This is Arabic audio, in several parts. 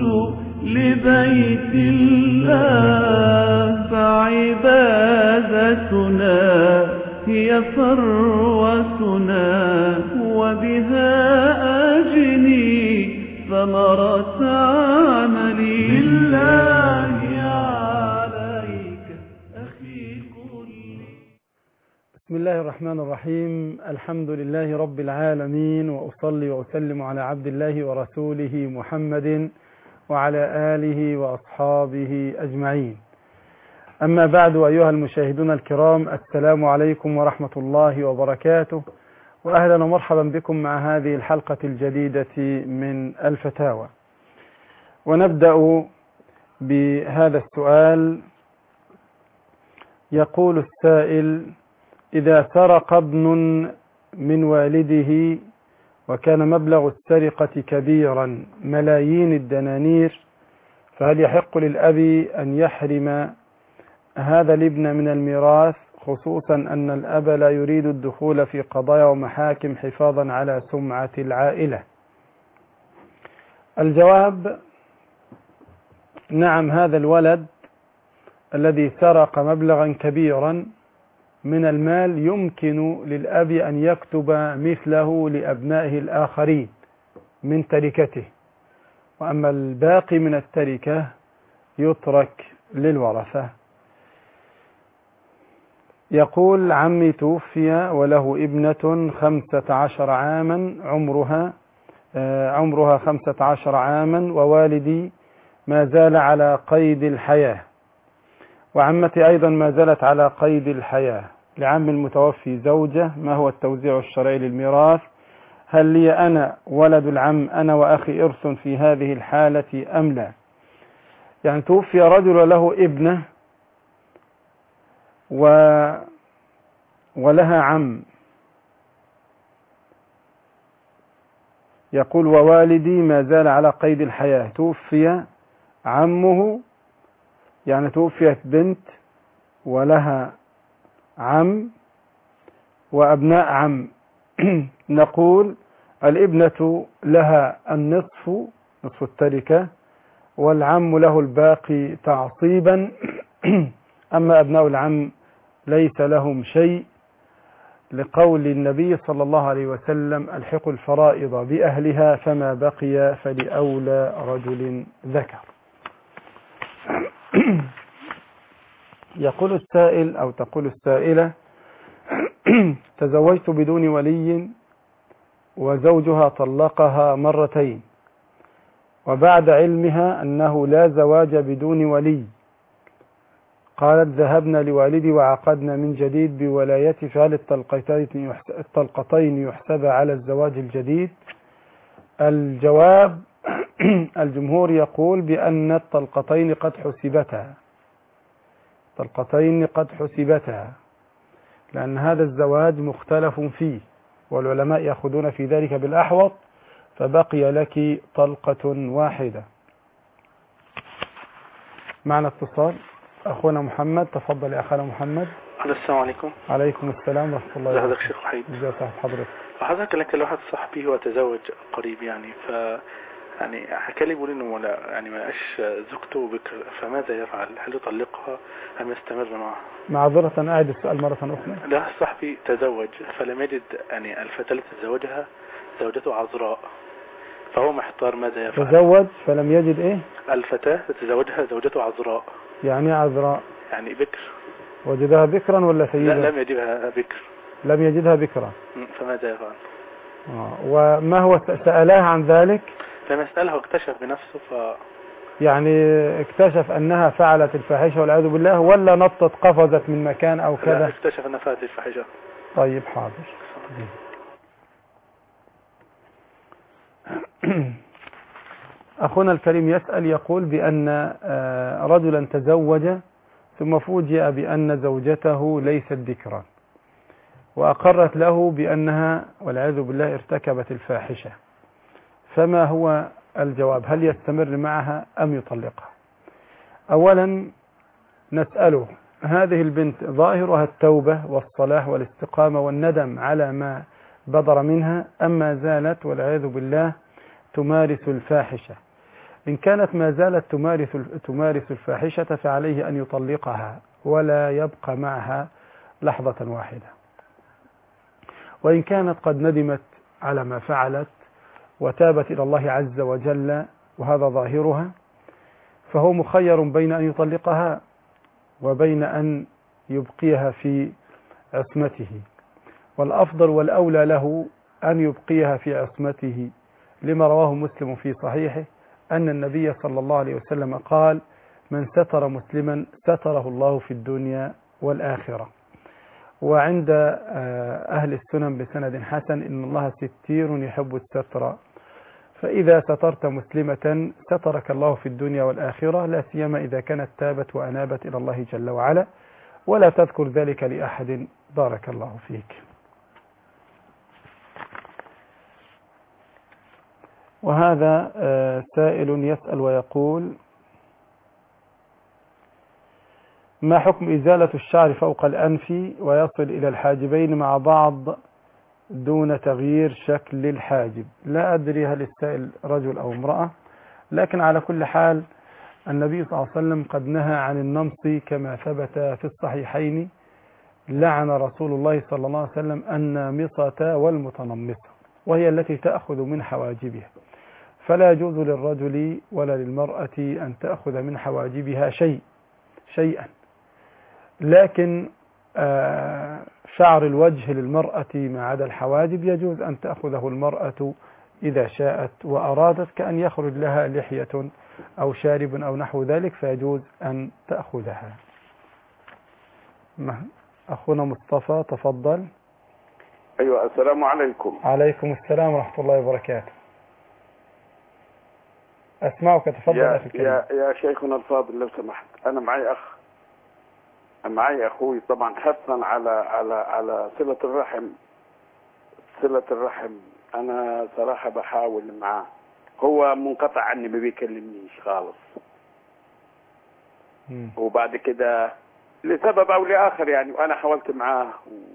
لبيت الله، فعبادتنا هي ثروتنا، وبها أجني ثمرة عملي. بالله عليك أخي كل. بسم الله الرحمن الرحيم. الحمد لله رب العالمين، وأصلي وأسلم على عبد الله ورسوله محمد وعلى آله وأصحابه أجمعين. أما بعد، أيها المشاهدون الكرام، السلام عليكم ورحمة الله وبركاته، وأهلا ومرحبا بكم مع هذه الحلقة الجديدة من الفتاوى. ونبدأ بهذا السؤال. يقول السائل: إذا سرق ابن من والده وكان مبلغ السرقة كبيرا ملايين الدنانير، فهل يحق للأب أن يحرم هذا الابن من الميراث، خصوصا أن الأب لا يريد الدخول في قضايا ومحاكم حفاظا على سمعة العائلة؟ الجواب: نعم، هذا الولد الذي سرق مبلغا كبيرا من المال يمكن للأب أن يكتب مثله لأبنائه الآخرين من تركته، وأما الباقي من التركة يترك للورثة. يقول: عمي توفي وله ابنة 15 عاما، عمرها 15 عاما، ووالدي ما زال على قيد الحياة، وعمتي أيضا ما زالت على قيد الحياة. لعم المتوفي زوجة، ما هو التوزيع الشرعي للميراث؟ هل لي أنا ولد العم أنا وأخي إرث في هذه الحالة أم لا؟ يعني توفي رجل وله ابنة ولها عم. يقول: ووالدي ما زال على قيد الحياة. توفي عمه، يعني توفيت بنت ولها عم وأبناء عم. نقول: الابنة لها النصف، نصف التركة، والعم له الباقي تعصيبا. أما أبناء العم ليس لهم شيء، لقول النبي صلى الله عليه وسلم: الحقوا الفرائض بأهلها، فما بقي فلأولى رجل ذكر. يقول السائل أو تقول السائلة: تزوجت بدون ولي وزوجها طلقها مرتين، وبعد علمها أنه لا زواج بدون ولي، قالت: ذهبنا لوالدي وعقدنا من جديد بولايتي، فهل الطلقتين يحسب على الزواج الجديد؟ الجواب: الجمهور يقول بأن الطلقتين قد حسبتها، لأن هذا الزواج مختلف فيه، والعلماء يأخذون في ذلك بالأحوط، فبقي لك طلقة واحدة. معنا اتصال. أخونا محمد، تفضل يا أخونا محمد. السلام عليكم. عليكم السلام ورحمة الله وبركاته. ازيك شيخ وحيد؟ ازي حضرتك؟ حضرتك كان واحد صاحبي هو تزوج قريب، حكى لي بيقول انه ما لقاش زوجته بكر، فماذا يفعل؟ هل يطلقها ام يستمر معها؟ معذرة، أعد السؤال مرة أخرى. ده صاحبي تزوج فلم يجد الفتاة التي تزوجها زوجته عذراء، فهو محتار ماذا يفعل. تزوج فلم يجد ايه؟ الفتاة تزوجها زوجته عذراء. يعني عذراء؟ يعني بكر. وجدها بكرا ولا سيدة؟ لا، لم يجدها بكر. لم يجدها بكرا. فماذا يفعل؟ وما هو سألها عن ذلك؟ لما سألها واكتشف بنفسه يعني اكتشف أنها فعلت الفاحشة والعياذ بالله، ولا نطت قفزت من مكان أو كذا؟ لا، اكتشف أنها فعلت الفاحشة. طيب، حاضر. أخونا الكريم يسأل، يقول بأن رجلا تزوج ثم فوجئ بأن زوجته ليست ذكرا، وأقرت له بأنها والعياذ بالله ارتكبت الفاحشة، فما هو الجواب؟ هل يستمر معها أم يطلقها؟ أولا نسأله: هذه البنت ظاهرها التوبة والصلاح والاستقامة والندم على ما بدر منها، أم ما زالت والعياذ بالله تمارس الفاحشة؟ إن كانت ما زالت تمارس الفاحشة فعليه أن يطلقها ولا يبقى معها لحظة واحدة. وإن كانت قد ندمت على ما فعلت وتابت إلى الله عز وجل وهذا ظاهرها، فهو مخير بين أن يطلقها وبين أن يبقيها في عصمته، والأفضل والأولى له أن يبقيها في عصمته، لما رواه مسلم في صحيحه أن النبي صلى الله عليه وسلم قال: من ستر مسلما ستره الله في الدنيا والآخرة. وعند أهل السنن بسند حسن إن الله ستير يحب الستر، فإذا سترت مسلمة سترك الله في الدنيا والآخرة، لا سيما إذا كانت تابت وأنابت إلى الله جل وعلا، ولا تذكر ذلك لأحد. بارك الله فيك. وهذا سائل يسأل ويقول: ما حكم إزالة الشعر فوق الأنف ويصل إلى الحاجبين مع بعض دون تغيير شكل الحاجب؟ لا أدري هل السائل رجل أو امرأة، لكن على كل حال النبي صلى الله عليه وسلم قد نهى عن النمص كما ثبت في الصحيحين. لعن رسول الله صلى الله عليه وسلم النامصة والمتنمصة، وهي التي تأخذ من حواجبها، فلا يجوز للرجل ولا للمرأة أن تأخذ من حواجبها شيئا. لكن شعر الوجه للمرأة ما عدا الحواجب يجوز أن تأخذه المرأة إذا شاءت وأرادت، كأن يخرج لها لحية أو شارب أو نحو ذلك، فيجوز أن تأخذها. أخونا مصطفى تفضل. أيوة، السلام عليكم. عليكم السلام ورحمة الله وبركاته. أسمعك، تفضل أخي الكريم. يا شيخنا الفاضل، لو سمحت، أنا معي أخوي، طبعا حرصا على صلة الرحم. أنا صراحة بحاول معاه، هو منقطع عني، ما بيكلمنيش خالص. وبعد كده لسبب أو لآخر يعني، وأنا حاولت معاه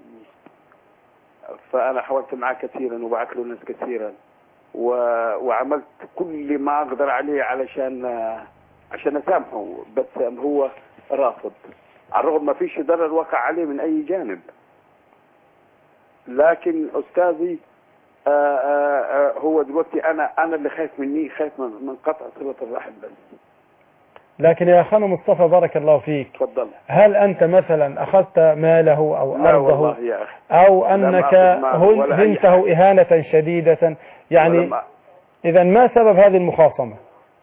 فأنا حاولت معاه كثيرا وبعت له ناس كثيرا وعملت كل ما أقدر عليه عشان أسامحه، بس هو رافض، على الرغم ما فيش ضرر وقع عليه من أي جانب. لكن أستاذي هو دلوقتي أنا اللي خايف مني، خايف من قطع صلة الرحم بس. لكن يا أخانا مصطفى بارك الله فيك، تفضل. هل أنت مثلا أخذت ماله أو لا أرضه والله يا أخي، أو أنك هنته إهانة شديدة يعني؟ إذا ما سبب هذه المخاصمة؟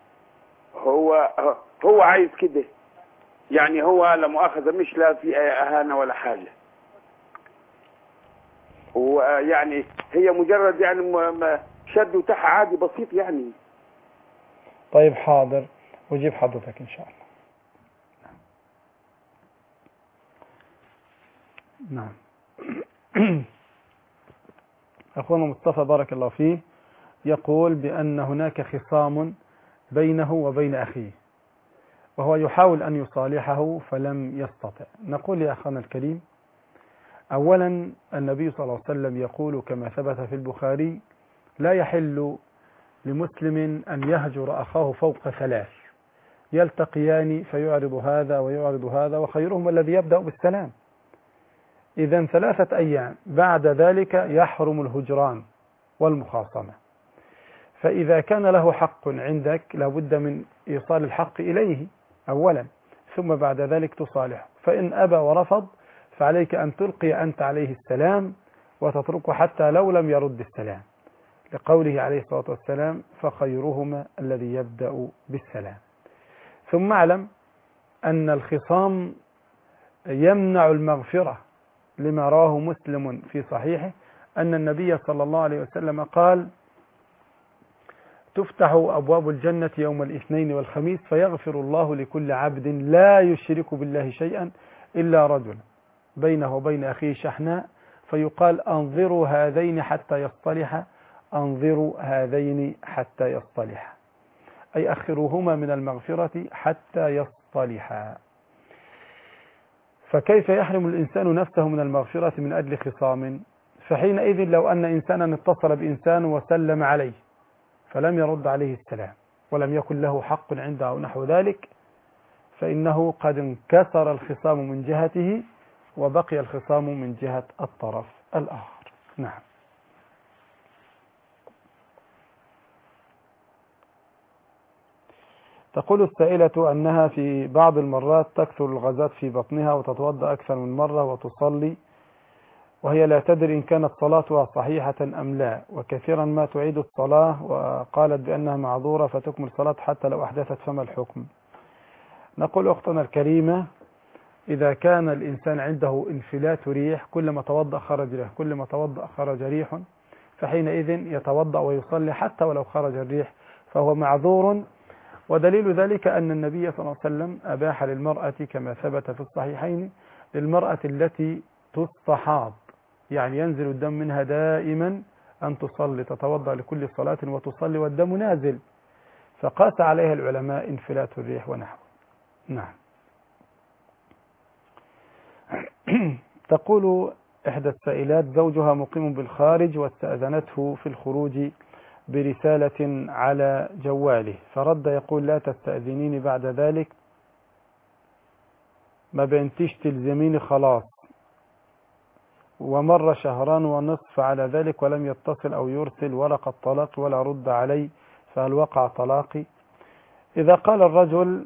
هو عايز كده يعني، هو لا مؤاخذة مش لا في أهانة ولا حاجة، ويعني هي مجرد يعني شد وتح عادي بسيط يعني. طيب حاضر، أجيب حضرتك إن شاء الله. نعم. أخونا مصطفى بارك الله فيه يقول بأن هناك خصام بينه وبين أخيه، وهو يحاول أن يصالحه فلم يستطع. نقول يا أخانا الكريم: أولا النبي صلى الله عليه وسلم يقول كما ثبت في البخاري: لا يحل لمسلم أن يهجر أخاه فوق 3، يلتقيان فيعرض هذا ويعرض هذا، وخيرهم الذي يبدأ بالسلام. إذن 3 أيام، بعد ذلك يحرم الهجران والمخاصمة. فإذا كان له حق عندك لابد من إيصال الحق إليه أولا، ثم بعد ذلك تصالح. فإن أبى ورفض فعليك أن تلقي أنت عليه السلام وتتركه حتى لو لم يرد السلام، لقوله عليه الصلاة والسلام: فخيرهما الذي يبدأ بالسلام. ثم اعلم أن الخصام يمنع المغفرة، لما رواه مسلم في صحيحه أن النبي صلى الله عليه وسلم قال: تفتح أبواب الجنة يوم الاثنين والخميس فيغفر الله لكل عبد لا يشرك بالله شيئا إلا رجل بينه وبين أخيه شحناء، فيقال: أنظروا هذين حتى يصطلحا، أنظروا هذين حتى يصطلحا، أي أخروهما من المغفرة حتى يصطلحا. فكيف يحرم الإنسان نفسه من المغفرة من أجل خصام؟ فحينئذ لو أن إنسانا اتصل بإنسان وسلم عليه فلم يرد عليه السلام، ولم يكن له حق عندها أو نحو ذلك، فإنه قد انكسر الخصام من جهته وبقي الخصام من جهة الطرف الآخر. نعم. تقول السائلة أنها في بعض المرات تكثر الغازات في بطنها وتتوضأ أكثر من مرة وتصلي وهي لا تدري إن كانت صلاتها صحيحة أم لا، وكثيرا ما تعيد الصلاة، وقالت بأنها معذورة فتكمل صلاة حتى لو أحدثت، فما الحكم؟ نقول أختنا الكريمة، إذا كان الإنسان عنده انفلات ريح، كلما توضأ خرج ريح، كلما توضأ خرج ريح، فحينئذ يتوضأ ويصلي حتى ولو خرج الريح، فهو معذور. ودليل ذلك أن النبي صلى الله عليه وسلم أباح للمرأة كما ثبت في الصحيحين للمرأة التي تستحاض، يعني ينزل الدم منها دائما، أن تصلي، تتوضأ لكل صلاة وتصلي والدم نازل، فقاس عليها العلماء انفلات الريح ونحوه. نعم. تقول إحدى السائلات زوجها مقيم بالخارج واستأذنته في الخروج برسالة على جواله، فرد يقول لا تستأذنيني بعد ذلك، ما بنتيش تلزميني خلاص، ومر شهران ونصف على ذلك ولم يتصل أو يرسل ورقة طلاق ولا رد علي، فهل وقع طلاقي؟ إذا قال الرجل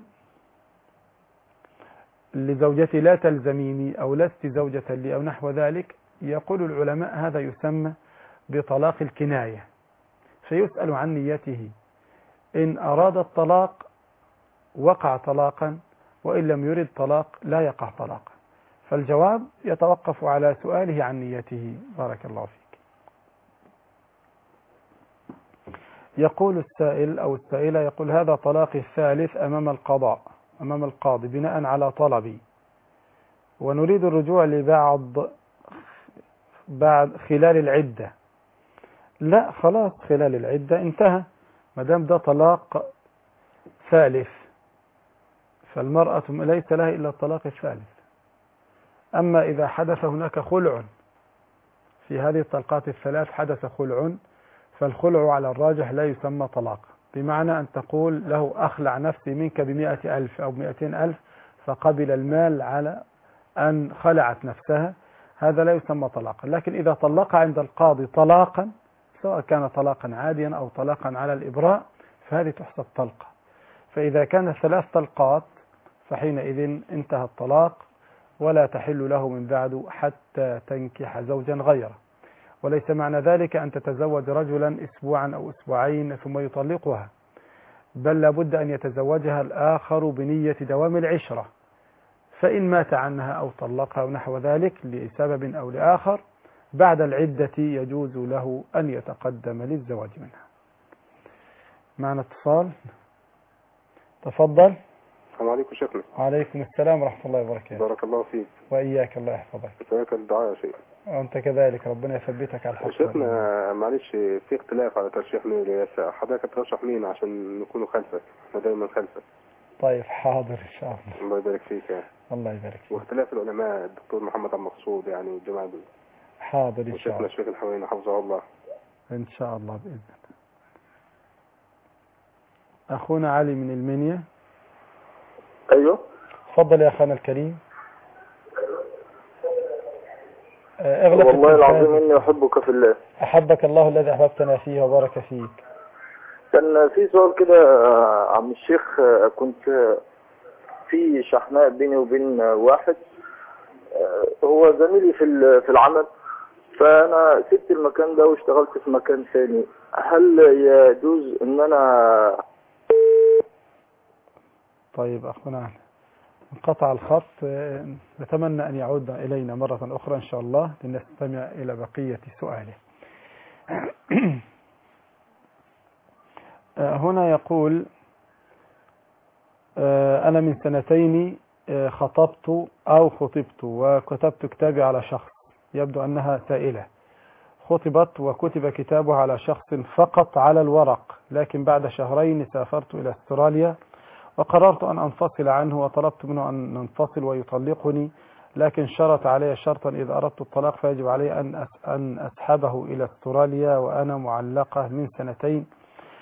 لزوجتي لا تلزميني أو لست زوجة لي أو نحو ذلك، يقول العلماء هذا يسمى بطلاق الكناية، فيسأل عن نيته، إن أراد الطلاق وقع طلاقا، وإن لم يرد طلاق لا يقع طلاقا، فالجواب يتوقف على سؤاله عن نيته. بارك الله فيك. يقول السائل أو السائلة، يقول هذا طلاقي الثالث أمام القضاء، أمام القاضي، بناء على طلبي، ونريد الرجوع بعد خلال العدة. لا خلاص، خلال العدة انتهى، ما دام ده طلاق ثالث، فالمرأة ليس لها إلا الطلاق الثالث. أما إذا حدث هناك خلع في هذه الطلقات الثلاث، حدث خلع، فالخلع على الراجح لا يسمى طلاق، بمعنى أن تقول له أخلع نفسي منك ب100,000 أو 200,000، فقبل المال على أن خلعت نفسها، هذا لا يسمى طلاقا. لكن إذا طلق عند القاضي طلاقا، سواء كان طلاقا عاديا أو طلاقا على الإبراء، فهذه تحسب طلقة. فإذا كان 3 طلقات فحينئذ انتهى الطلاق، ولا تحل له من بعد حتى تنكح زوجا غيره. وليس معنى ذلك أن تتزوج رجلا أسبوعا أو أسبوعين ثم يطلقها، بل لابد أن يتزوجها الآخر بنية دوام العشرة، فإن مات عنها أو طلقها ونحو ذلك لسبب أو لآخر، بعد العدة يجوز له أن يتقدم للزواج منها. معنا اتصال، تفضل. السلام عليكم شيخنا. وعليكم السلام ورحمة الله وبركاته. بارك الله فيك. وإياك، الله يحفظك. ازيك الدعاء يا شيخ. وأنت كذلك، ربنا يثبتك على الحق. شيخنا معلش، في اختلاف على ترشيح مين والرئاسة، حضرتك ترشح مين عشان نكونوا خلفك، احنا دايما خلفك. طيب حاضر إن شاء الله. الله يبارك فيك يعني. الله يبارك فيك. واختلاف العلماء، الدكتور محمد عبد المقصود يعني والجماعة دول. حاضر إن شاء الله. وشيخنا الشيخ الحويني حفظه الله. إن شاء الله بإذن الله. أخونا علي من المنيا. أيوه. تفضل يا أخانا الكريم. اغلق. والله العظيم إني أحبك في الله. أحبك الله الذي أحببتنا فيه وبارك فيك. كان في سؤال كده عم الشيخ، كنت في شحناء بيني وبين واحد، هو زميلي في العمل، فأنا سبت المكان ده واشتغلت في مكان ثاني، هل يجوز إن أنا؟ طيب أخونا انقطع الخط، نتمنى أن يعود إلينا مرة أخرى إن شاء الله لنستمع إلى بقية سؤاله. هنا يقول أنا من 2 خطبت أو خطبت وكتبت كتابي على شخص، يبدو أنها سائلة، خطبت وكتب كتابها على شخص فقط على الورق، لكن بعد 2 شهر سافرت إلى استراليا وقررت أن أنفصل عنه، وطلبت منه أن ننفصل ويطلقني، لكن شرط علي شرطا إذا أردت الطلاق فيجب علي أن أسحبه إلى استراليا، وأنا معلقة من 2 سنين،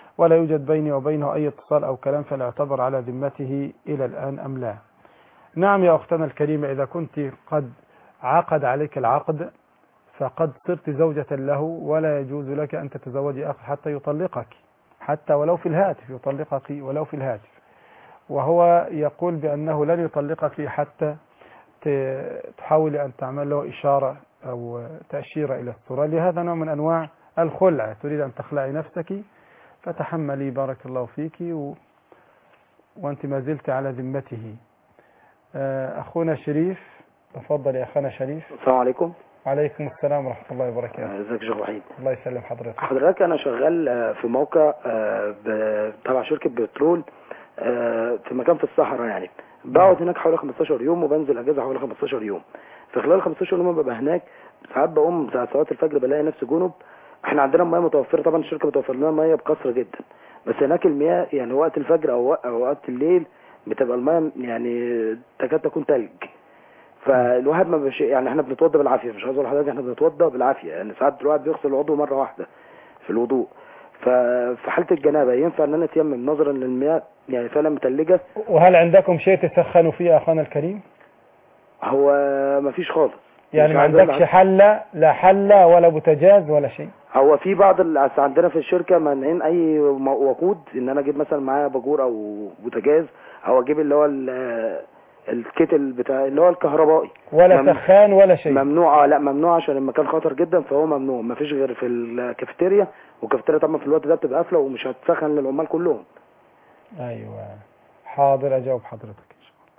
ولا يوجد بيني وبينه أي اتصال أو كلام، فلا يعتبر على ذمته إلى الآن أم لا؟ نعم يا أختنا الكريمة، إذا كنت قد عقد عليك العقد فقد صرت زوجة له، ولا يجوز لك أن تتزوجي آخر حتى يطلقك، حتى ولو في الهاتف، يطلقك ولو في الهاتف. وهو يقول بأنه لن يطلقك حتى تحاول أن تعمل له إشارة أو تأشيرة إلى الصورة. لهذا نوع من أنواع الخلع، تريد أن تخلعي نفسك فتحملي بارك الله فيك وأنت ما زلت على ذمته. أخونا شريف، تفضل يا أخونا شريف. السلام عليكم. وعليكم السلام ورحمة الله وبركاته. ازيك يا شيخ وحيد؟ الله يسلم حضرتك. حضرتك أنا شغال في موقع تبع شركة بترول في مكان في الصحراء يعني. بقعد هناك حوالي 15 يوم وبنزل اجازه حوالي 15 يوم. في خلال 15 يوم ببقى هناك، ساعات بقوم ساعات صلاه الفجر بلاقي نفسي جنب. احنا عندنا ميه متوفره طبعا، الشركه بتوفر لنا ميه بكثره جدا، بس هناك المياه يعني وقت الفجر او وقت الليل بتبقى الميه يعني تكاد تكون ثلج. فالواحد ما بش يعني احنا بنتوضى بالعافيه، مش عايز اقول لحضرتك احنا بنتوضى بالعافيه، يعني ساعات الواحد بيغسل عضو مره واحده في الوضوء. ففي حاله الجنابه ينفع ان انا اتيمم نظرا للمياه يعني فعلا متلجه؟ وهل عندكم شيء تسخنوا فيه يا اخونا الكريم؟ هو ما فيش خالص يعني ما عندكش حله، لا حله ولا بوتاجاز ولا شيء؟ هو في بعض عندنا في الشركه مانعين اي وقود ان انا اجيب مثلا معايا باجور او بوتاجاز، او اجيب اللي هو الكتل بتاع اللي هو الكهربائي، ولا سخان ولا شيء؟ ممنوع. لا ممنوع عشان المكان خطر جدا، فهو ممنوع. ما فيش غير في الكافيتيريا، والكافيتيريا طبعا في الوقت ده بتبقى قافله ومش هتسخن للعمال كلهم. ايوه حاضر، اجاوب حضرتك ان شاء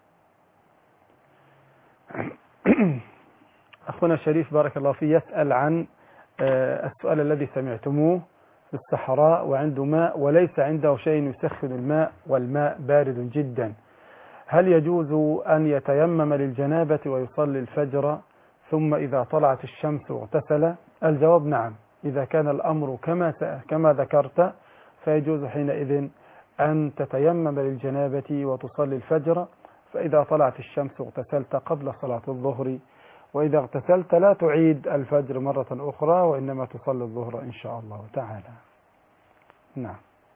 الله. اخونا شريف بارك الله فيه يسأل عن السؤال الذي سمعتموه في الصحراء وعنده ماء وليس عنده شيء يسخن الماء والماء بارد جدا، هل يجوز أن يتيمم للجنابة ويصلي الفجر ثم إذا طلعت الشمس اغتسل؟ الجواب نعم، إذا كان الأمر كما ذكرت فيجوز حينئذ أن تتيمم للجنابة وتصلي الفجر، فإذا طلعت الشمس اغتسلت قبل صلاة الظهر، وإذا اغتسلت لا تعيد الفجر مرة أخرى وإنما تصلي الظهر إن شاء الله تعالى. نعم.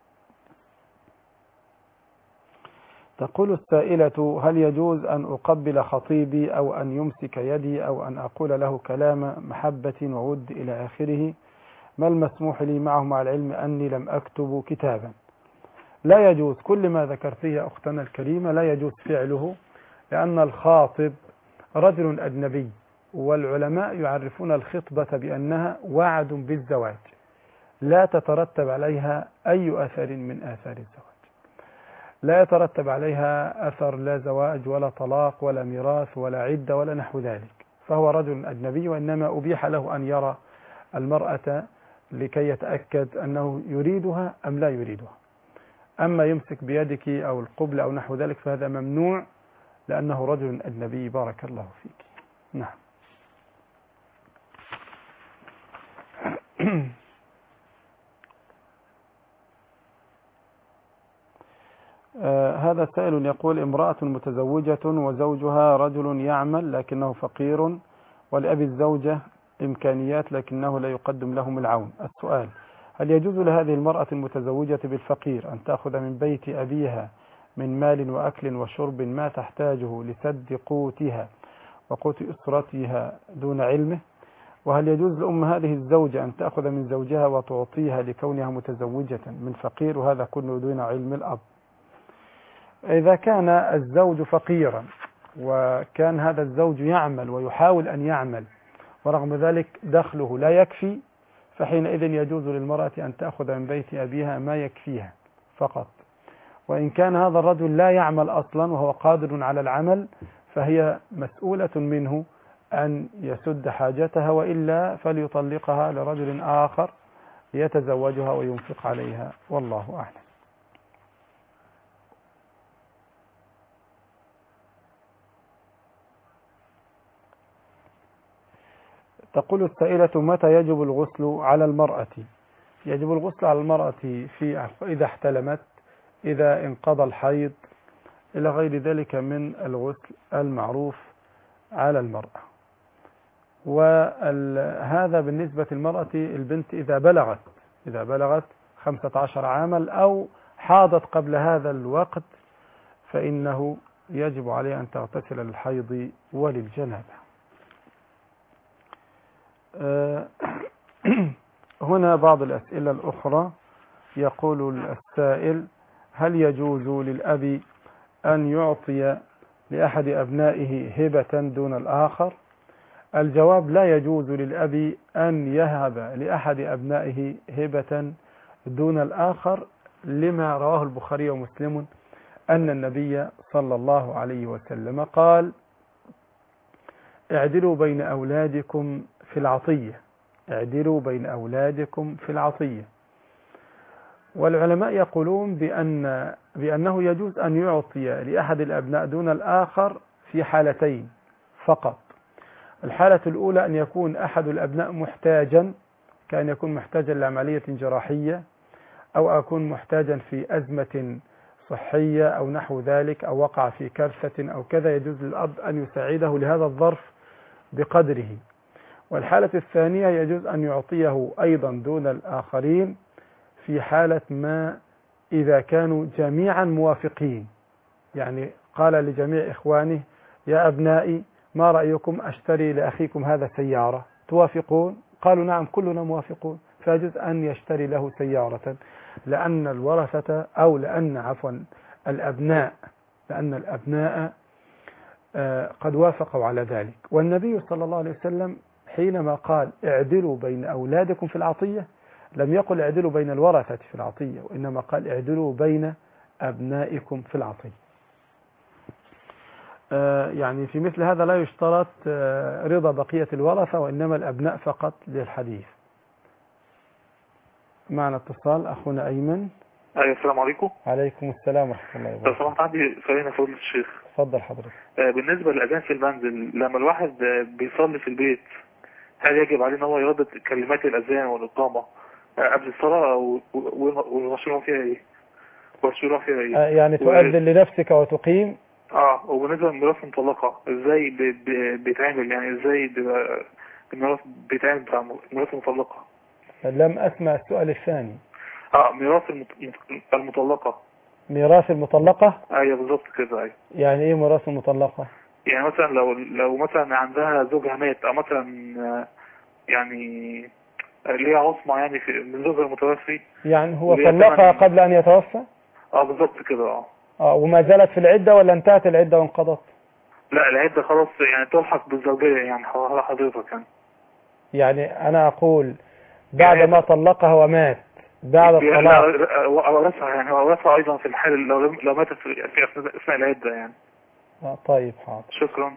تقول السائلة: هل يجوز أن أقبل خطيبي أو أن يمسك يدي أو أن أقول له كلام محبة وود إلى آخره؟ ما المسموح لي معه مع العلم أني لم أكتب كتابا؟ لا يجوز، كل ما ذكرته أختنا الكريمة لا يجوز فعله، لأن الخاطب رجل أجنبي، والعلماء يعرفون الخطبة بأنها وعد بالزواج لا تترتب عليها أي أثر من آثار الزواج، لا يترتب عليها أثر لا زواج ولا طلاق ولا ميراث ولا عدة ولا نحو ذلك، فهو رجل أجنبي، وإنما أبيح له أن يرى المرأة لكي يتأكد أنه يريدها أم لا يريدها. أما يمسك بيدك أو القبل أو نحو ذلك فهذا ممنوع، لأنه رجل أجنبي. بارك الله فيك. نعم. هذا سائل يقول: امرأة متزوجة وزوجها رجل يعمل لكنه فقير، ولأبي الزوجة إمكانيات لكنه لا يقدم لهم العون. السؤال: هل يجوز لهذه المرأة المتزوجة بالفقير أن تأخذ من بيت أبيها من مال وأكل وشرب ما تحتاجه لسد قوتها وقوت أسرتها دون علمه؟ وهل يجوز لأم هذه الزوجة أن تأخذ من زوجها وتعطيها لكونها متزوجة من فقير، وهذا كله دون علم الأب؟ إذا كان الزوج فقيرا وكان هذا الزوج يعمل ويحاول أن يعمل ورغم ذلك دخله لا يكفي، فحينئذ يجوز للمرأة أن تأخذ من بيت أبيها ما يكفيها فقط. وإن كان هذا الرجل لا يعمل أصلا وهو قادر على العمل فهي مسؤولة منه أن يسد حاجتها، وإلا فليطلقها لرجل آخر يتزوجها وينفق عليها، والله أعلم. تقول السائلة: متى يجب الغسل على المرأة؟ يجب الغسل على المرأة إذا احتلمت، إذا انقضى الحيض، إلى غير ذلك من الغسل المعروف على المرأة. وهذا بالنسبة للمرأة البنت إذا بلغت 15 عاما أو حاضت قبل هذا الوقت فإنه يجب عليه أن تغتسل للحيض وللجنابة. هنا بعض الأسئلة الأخرى. يقول السائل: هل يجوز للأب أن يعطي لأحد أبنائه هبة دون الآخر؟ الجواب: لا يجوز للأب أن يهب لأحد أبنائه هبة دون الآخر، لما رواه البخاري ومسلم أن النبي صلى الله عليه وسلم قال: اعدلوا بين أولادكم في العطية، اعدلوا بين أولادكم في العطية. والعلماء يقولون بأنه يجوز أن يعطي لأحد الأبناء دون الآخر في حالتين فقط. الحالة الأولى أن يكون أحد الأبناء محتاجا، كأن يكون محتاجا لعملية جراحية، أو أكون محتاجا في أزمة صحية أو نحو ذلك، أو وقع في كارثة أو كذا، يجوز للأب أن يساعده لهذا الظرف بقدره. والحالة الثانية يجوز أن يعطيه أيضا دون الآخرين في حالة ما إذا كانوا جميعا موافقين، يعني قال لجميع إخوانه: يا أبنائي ما رأيكم أشتري لأخيكم هذا سيارة، توافقون؟ قالوا نعم كلنا موافقون، فيجوز أن يشتري له سيارة، لأن الورثة أو لأن الأبناء قد وافقوا على ذلك. والنبي صلى الله عليه وسلم حينما قال اعدلوا بين أولادكم في العطية لم يقل اعدلوا بين الورثة في العطية، وإنما قال اعدلوا بين أبنائكم في العطية. يعني في مثل هذا لا يشترط رضا بقية الورثة، وإنما الأبناء فقط للحديث. معنا اتصال، أخونا أيمن. أيوة، السلام عليكم. عليكم السلام ورحمة الله وبركاته. لو سمحت عندي سؤالين يا فضيلة الشيخ. اتفضل حضرتك. بالنسبة للأذان في المنزل، لما الواحد بيصلي في البيت هل يجب عليه ان هو يردد كلمات الأذان والإقامة قبل الصلاة، والمشروع فيها ايه؟ يعني تؤذن لنفسك وتقيم. وبالنسبة للميراث المطلقة ازاي بيتعمل، يعني ازاي الميراث بيتعمل بتاع الميراث المطلقة؟ لم أسمع السؤال الثاني. ميراث المطلقة. ميراث المطلقة؟ ايوه بالظبط كده. ايوه يعني ايه ميراث المطلقة؟ يعني مثلا لو مثلا عندها زوجها مات، او مثلا يعني ليها عصمة يعني من زوجها المتوفي، يعني هو طلقها قبل ان يتوفى؟ بالظبط كده. وما زالت في العدة ولا انتهت العدة وانقضت؟ لا العدة خلاص يعني تلحق بالزوجية، يعني حضرتك يعني انا اقول بعد ما طلقها ومات بعد الطلاق ورثها ايضا في الحال لو ماتت في اثناء العدة يعني. طيب حاضر. شكرا.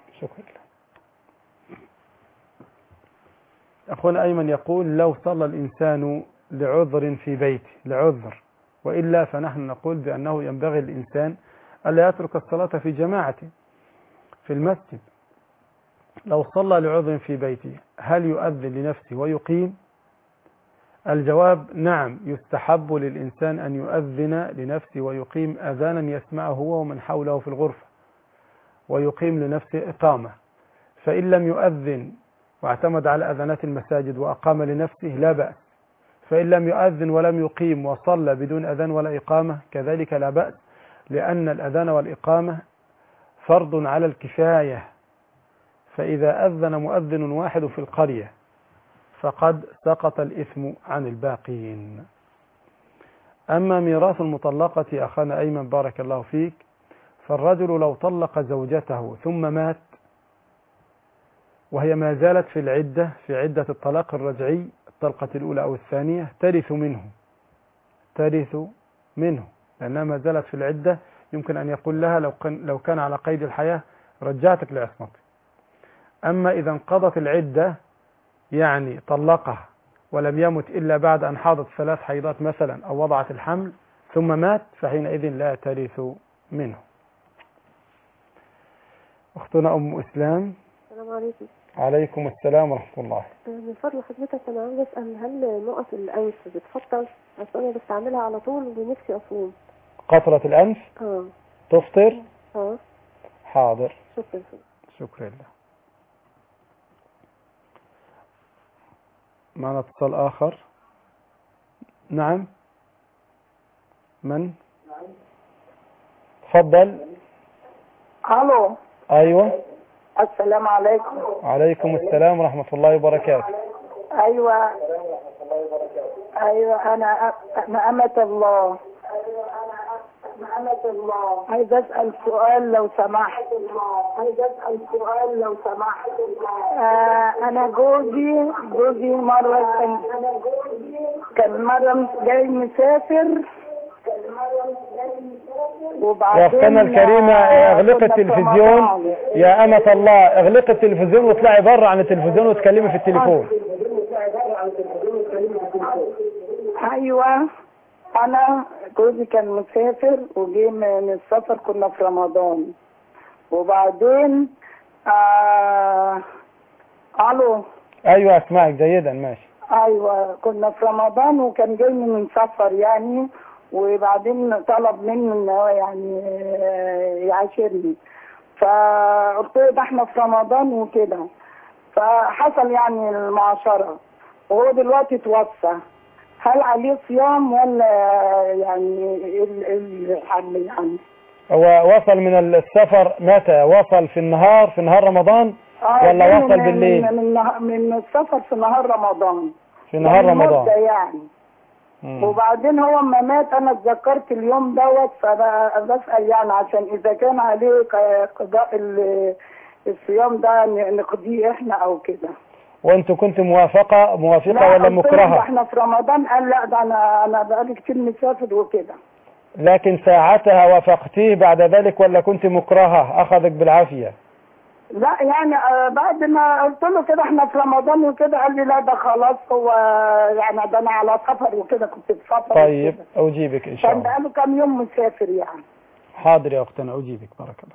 أخونا أيمن يقول: لو صلى الإنسان لعذر في بيته، لعذر، وإلا فنحن نقول بأنه ينبغي الإنسان ألا يترك الصلاة في جماعة في المسجد. لو صلى لعذر في بيته هل يؤذن لنفسه ويقيم؟ الجواب: نعم، يستحب للإنسان أن يؤذن لنفسه ويقيم أذانا يسمعه هو ومن حوله في الغرفة، ويقيم لنفسه إقامة. فإن لم يؤذن واعتمد على أذانات المساجد وأقام لنفسه لا بأس. فإن لم يؤذن ولم يقيم وصلى بدون أذان ولا إقامة كذلك لا بأس، لأن الأذان والإقامة فرض على الكفاية، فإذا أذن مؤذن واحد في القرية فقد سقط الإثم عن الباقين. أما ميراث المطلقة أخانا أيمن بارك الله فيك، فالرجل لو طلق زوجته ثم مات وهي ما زالت في العدة، في عدة الطلاق الرجعي، الطلقة الأولى أو الثانية، ترث منه لأنها ما زالت في العدة. يمكن أن يقول لها لو كان على قيد الحياة رجعتك لعصمتي. أما إذا انقضت العدة، يعني طلقها ولم يمت إلا بعد أن حاضت 3 حيضات مثلا أو وضعت الحمل ثم مات، فحينئذ لا ترث منه. أختنا أم إسلام. السلام عليكم. عليكم السلام ورحمة الله. من فضل حضرتك أنا عاوز أسأل، هل نقط الأنف بتفطر؟ أصل أنا بستعملها على طول ونفسي أصوم. قطرة الأنف تفطر؟ حاضر. شكرا لله. معنا اتصال آخر. نعم من؟ تفضل. الو. ايوه. السلام عليكم. وعليكم السلام ورحمة الله وبركاته. ايوه انا أمة الله. عايز اسال سؤال لو سمحت. انا جوزي مره كان مره جاي مسافر، يا أختنا الكريمة اغلق التلفزيون يا أمة الله، اغلق التلفزيون واطلعي بره عن التلفزيون وتكلمي في التليفون. ايوه انا جوزي كان مسافر وجي من السفر، كنا في رمضان، وبعدين الو. ايوه اسمعك جيدا ماشي. ايوه كنا في رمضان وكان جاي من سفر يعني، وبعدين طلب مني ان هو يعني يعاشرني، فقلت له ده احنا في رمضان وكده، فحصل يعني المعاشرة، وهو دلوقتي توفى، هل عليه صيام ولا يعني الحل يعني؟ هو وصل من السفر متى؟ وصل في نهار رمضان ولا وصل بالليل؟ من السفر في نهار رمضان. في نهار رمضان يعني. وبعدين هو اما مات انا اتذكرت اليوم دوت، فبسأل يعني عشان اذا كان عليه قضاء الصيام ده نقضيه احنا او كده. وانتوا كنت موافقة ولا مكرهة؟ احنا في رمضان. قال لا ده انا بقالي كتير مسافر وكده. لكن ساعتها وافقتيه بعد ذلك ولا كنت مكرهة اخذك بالعافية؟ لا يعني بعد ما قلت له كده احنا في رمضان وكده، قال لي لا ده خلاص هو يعني ده انا على سفر وكده، كنت في سفر. طيب اجيبك ان شاء الله. كان بقاله كام يوم مسافر يعني. حاضر يا اختنا اجيبك. بارك الله.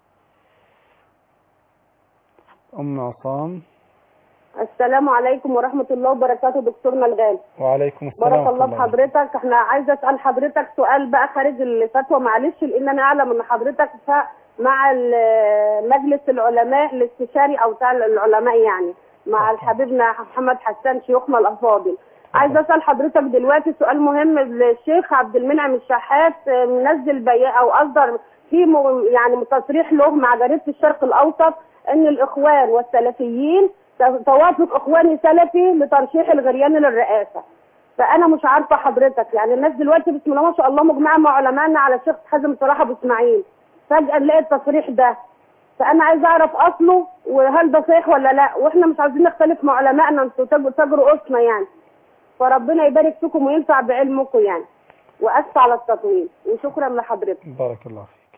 ام عصام. السلام عليكم ورحمة الله وبركاته. دكتورنا الغالي. وعليكم السلام. بارك الله بحضرتك. احنا عايزة اسأل حضرتك سؤال بقى خارج الفتوى، معلش، لان انا اعلم ان حضرتك مع مجلس العلماء الاستشاري او بتاع العلماء يعني، مع حبيبنا محمد حسان شيوخنا الافاضل. عايزة اسأل حضرتك دلوقتي سؤال مهم. الشيخ عبد المنعم الشحات منزل بيان او اصدر في يعني تصريح له مع جريدة الشرق الاوسط ان الاخوان والسلفيين توافق اخواني سلفي لترشيح الغرياني للرئاسه. فانا مش عارفه حضرتك يعني الناس دلوقتي بسم الله ما شاء الله مجمعه مع علمائنا على الشيخ حازم صلاح ابو اسماعيل، فجاه نلاقي التصريح ده، فانا عايزه اعرف اصله وهل ده صحيح ولا لا، واحنا مش عايزين نختلف مع علمائنا، انتوا تجروا اسنا يعني، فربنا يبارك فيكم وينفع بعلمكم يعني، واسف على التطويل وشكرا لحضرتك. بارك الله فيك.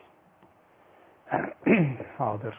حاضر.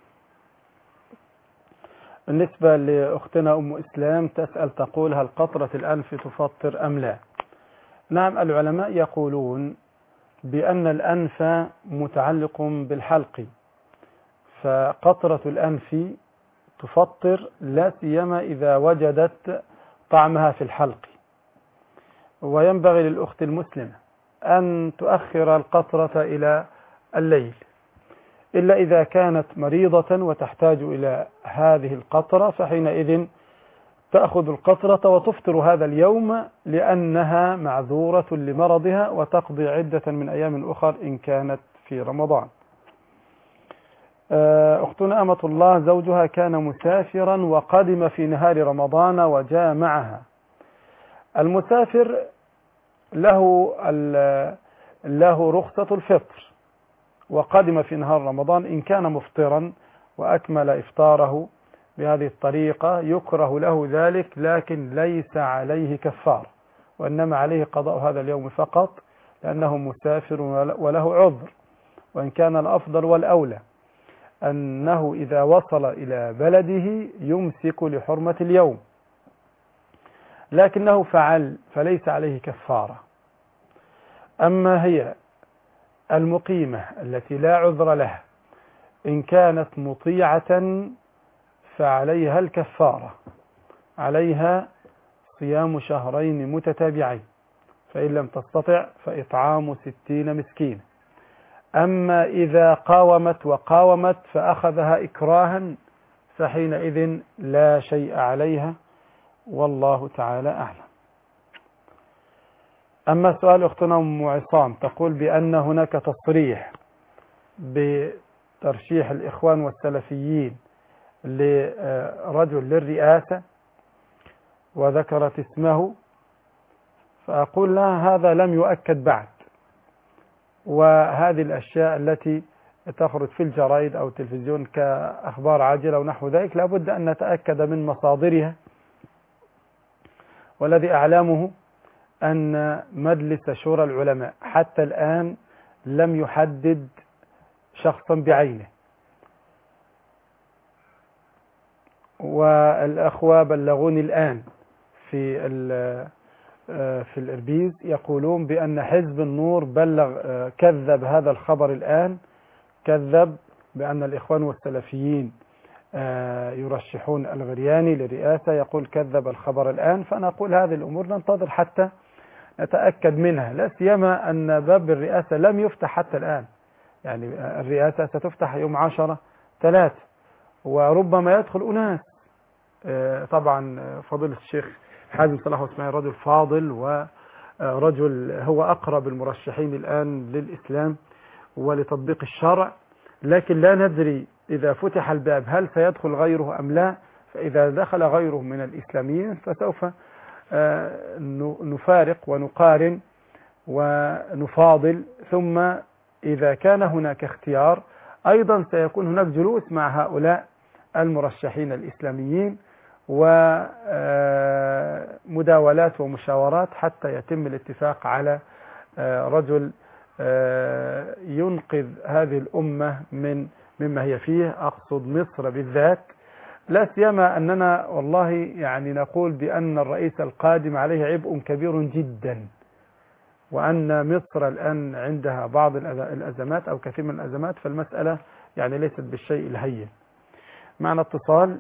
بالنسبة لأختنا أم إسلام تسأل تقول هل قطرة الأنف تفطر أم لا؟ نعم، العلماء يقولون بأن الأنف متعلق بالحلق، فقطرة الأنف تفطر لا سيما إذا وجدت طعمها في الحلق. وينبغي للأخت المسلمة أن تؤخر القطرة إلى الليل، إلا إذا كانت مريضة وتحتاج إلى هذه القطرة، فحينئذ تأخذ القطرة وتفطر هذا اليوم لأنها معذورة لمرضها، وتقضي عدة من أيام أخر إن كانت في رمضان. أختنا أمة الله زوجها كان مسافرا وقدم في نهار رمضان وجاء معها. المسافر له رخصة الفطر وقدم في نهار رمضان، إن كان مفطرا وأكمل إفطاره بهذه الطريقة يكره له ذلك، لكن ليس عليه كفار، وإنما عليه قضاء هذا اليوم فقط لأنه مسافر وله عذر. وإن كان الأفضل والأولى أنه إذا وصل إلى بلده يمسك لحرمة اليوم، لكنه فعل فليس عليه كفارة. أما هي المقيمة التي لا عذر لها إن كانت مطيعة فعليها الكفارة، عليها صيام شهرين متتابعين، فإن لم تستطع فإطعام 60 مسكين. أما إذا قاومت فأخذها إكراها فحينئذ لا شيء عليها، والله تعالى أعلم. أما سؤال أختنا أم عصام تقول بأن هناك تصريح بترشيح الإخوان والسلفيين لرجل للرئاسة وذكرت اسمه، فأقول لها هذا لم يؤكد بعد، وهذه الأشياء التي تخرج في الجرائد أو التلفزيون كأخبار عاجلة ونحو ذلك لابد أن نتأكد من مصادرها. والذي أعلمه أن مجلس شورى العلماء حتى الآن لم يحدد شخصا بعينه، والأخوة بلغوني الآن في الإربيز يقولون بأن حزب النور كذب هذا الخبر الآن، كذب بأن الإخوان والسلفيين يرشحون الغرياني للرئاسة، يقول كذب الخبر الآن. فأنا أقول هذه الأمور ننتظر حتى نتأكد منها، لا سيما أن باب الرئاسة لم يفتح حتى الآن، يعني الرئاسة ستفتح يوم 10/3 وربما يدخل أناس. طبعا فضيلة الشيخ حازم صلاح واسماعيل رجل فاضل ورجل هو أقرب المرشحين الآن للإسلام ولتطبيق الشرع، لكن لا ندري إذا فتح الباب هل سيدخل غيره أم لا. فإذا دخل غيره من الإسلاميين فسوف نفارق ونقارن ونفاضل، ثم إذا كان هناك اختيار أيضا سيكون هناك جلوس مع هؤلاء المرشحين الإسلاميين ومداولات ومشاورات حتى يتم الاتفاق على رجل ينقذ هذه الأمة مما هي فيه، أقصد مصر بالذات، لا سيما أننا والله يعني نقول بأن الرئيس القادم عليه عبء كبير جدا، وأن مصر الآن عندها بعض الأزمات أو كثير من الأزمات، فالمسألة يعني ليست بالشيء الهين. معنا اتصال،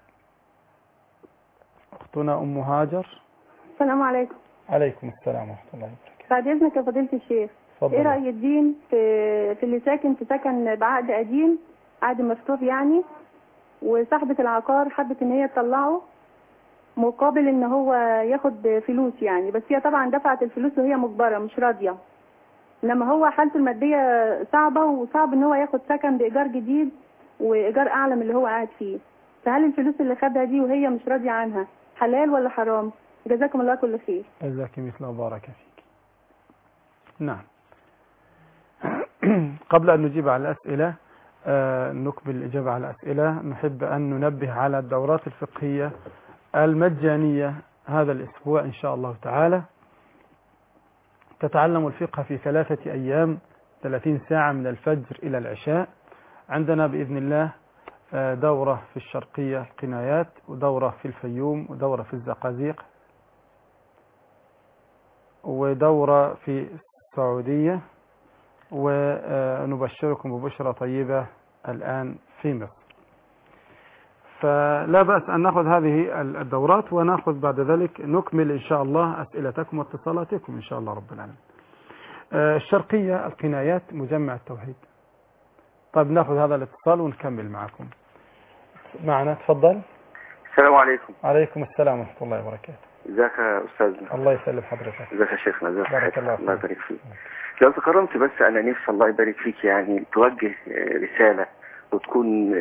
أختنا أم هاجر. السلام عليكم. عليكم السلام ورحمة الله وبركاته. بعد إذنك يا فضيلة الشيخ، فضل. إيه رأي الدين في اللي ساكن في سكن بعقد قديم، عقد مفتوح يعني، وصاحبة العقار حبت إن هي تطلعه مقابل إن هو ياخد فلوس يعني، بس هي طبعا دفعت الفلوس وهي مجبرة مش راضية، إنما هو حالته المادية صعبة وصعب إن هو ياخد سكن بإيجار جديد وإيجار أعلى من اللي هو قاعد فيه. فهل الفلوس اللي خدها دي وهي مش راضية عنها حلال ولا حرام؟ جزاكم الله كل خير. جزاك مثل وبارك فيك. نعم. قبل أن نجيب على الأسئلة نكمل الإجابة على الأسئلة، نحب أن ننبه على الدورات الفقهية المجانية هذا الأسبوع إن شاء الله تعالى. تتعلم الفقه في 3 أيام 30 ساعة من الفجر إلى العشاء. عندنا بإذن الله دورة في الشرقية القنايات، ودورة في الفيوم، ودورة في الزقازيق، ودورة في السعودية، ونبشركم ببشرة طيبة الآن في مصر. فلا بأس أن نأخذ هذه الدورات ونأخذ بعد ذلك نكمل إن شاء الله أسئلتكم واتصالاتكم إن شاء الله رب العالمين. الشرقية القنايات مجمع التوحيد. طيب نأخذ هذا الاتصال ونكمل معكم. معنا تفضل. السلام عليكم. عليكم السلام ورحمة الله وبركاته. ازيك يا أستاذنا؟ الله يسلم حضرتك. ازيك يا شيخنا؟ ازيك؟ بارك الله فيك. الله يبارك فيك. لو تكرمت بس أنا نفسي الله يبارك فيك يعني توجه رسالة وتكون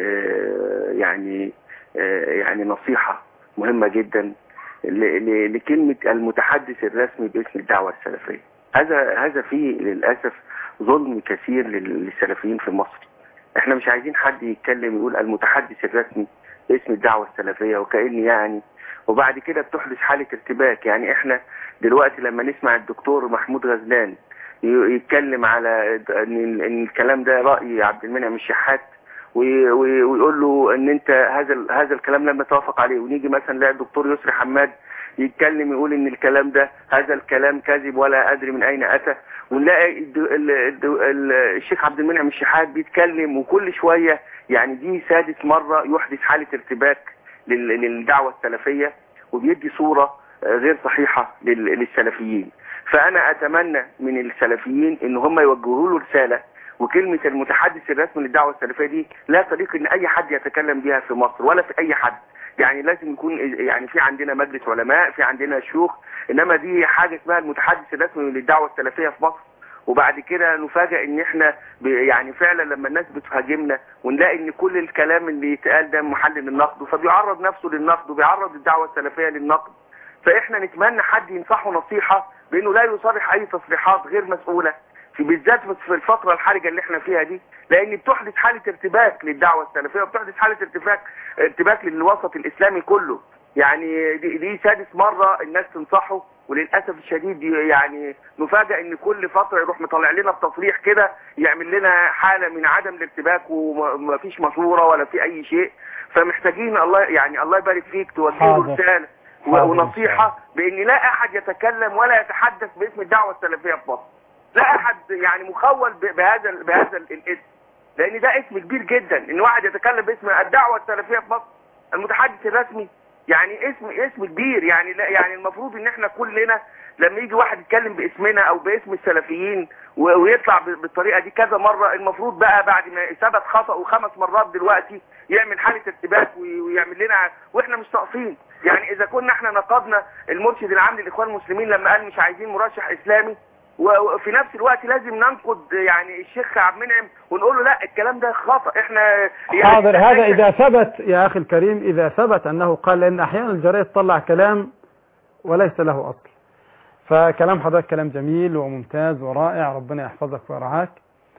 يعني نصيحة مهمة جدا لكلمة المتحدث الرسمي باسم الدعوة السلفية. هذا فيه للأسف ظلم كثير للسلفيين في مصر. احنا مش عايزين حد يتكلم يقول المتحدث الرسمي باسم الدعوة السلفية وكأن يعني، وبعد كده بتحدث حالة ارتباك. يعني احنا دلوقتي لما نسمع الدكتور محمود غزلان يتكلم على ان الكلام ده رأي عبد المنعم الشحات ويقول له ان انت هذا الكلام لم يتوافق عليه، ونيجي مثلا نلاقي الدكتور يسري حماد يتكلم يقول ان الكلام ده هذا الكلام كاذب ولا ادري من اين اتى، ونلاقي الشيخ عبد المنعم الشحات بيتكلم، وكل شويه يعني دي سادس مره يحدث حاله ارتباك للدعوه السلفيه وبيدي صوره غير صحيحه للسلفيين. فانا اتمنى من السلفيين ان هم يوجهوا له رساله وكلمة المتحدث الرسمي للدعوة السلفية دي لا تليق ان اي حد يتكلم بها في مصر ولا في اي حد. يعني لازم يكون يعني في عندنا مجلس علماء، في عندنا شيوخ، انما دي حاجة اسمها المتحدث الرسمي للدعوة السلفية في مصر. وبعد كده نفاجئ ان احنا يعني فعلا لما الناس بتهاجمنا ونلاقي ان كل الكلام اللي يتقال ده محل للنقد، فبيعرض نفسه للنقد وبيعرض الدعوة السلفية للنقد. فاحنا نتمنى حد ينصحه نصيحة بانه لا يصرح اي تصريحات غير مسؤولة، في بالذات في الفترة الحرجة اللي احنا فيها دي، لان بتحدث حالة ارتباك للدعوة السلفية وبتحدث حالة ارتباك للوسط الاسلامي كله. يعني دي سادس مرة الناس تنصحه، وللأسف الشديد يعني نفاجأ ان كل فترة يروح مطلع لنا بتصريح كده يعمل لنا حالة من عدم الارتباك ومفيش مشورة ولا في اي شيء. فمحتاجين الله يعني الله يبارك فيك توجه له رسالة ونصيحة بان لا احد يتكلم ولا يتحدث باسم الدعوة السلفية في مصر. لا احد يعني مخول بهذا الاسم، لان ده اسم كبير جدا ان واحد يتكلم باسم الدعوة السلفية في مصر. المتحدث الرسمي يعني اسم كبير، يعني لا يعني المفروض ان احنا كلنا لما يجي واحد يتكلم باسمنا او باسم السلفيين ويطلع بالطريقه دي كذا مره، المفروض بقى بعد ما ثبت خطأه 5 مرات دلوقتي يعمل حاله ارتباك ويعمل لنا، واحنا مش ناقصين. يعني اذا كنا احنا نقضنا المرشد العام للاخوان المسلمين لما قال مش عايزين مرشح اسلامي، وفي نفس الوقت لازم ننقد يعني الشيخ عبد المنعم ونقول له لا الكلام ده خطأ. احنا يعني حاضر، هذا إذا ثبت يا أخي الكريم، إذا ثبت أنه قال، لأن أحيانا الجرائد تطلع كلام وليس له أصل. فكلام حضرتك كلام جميل وممتاز ورائع، ربنا يحفظك ويرعاك.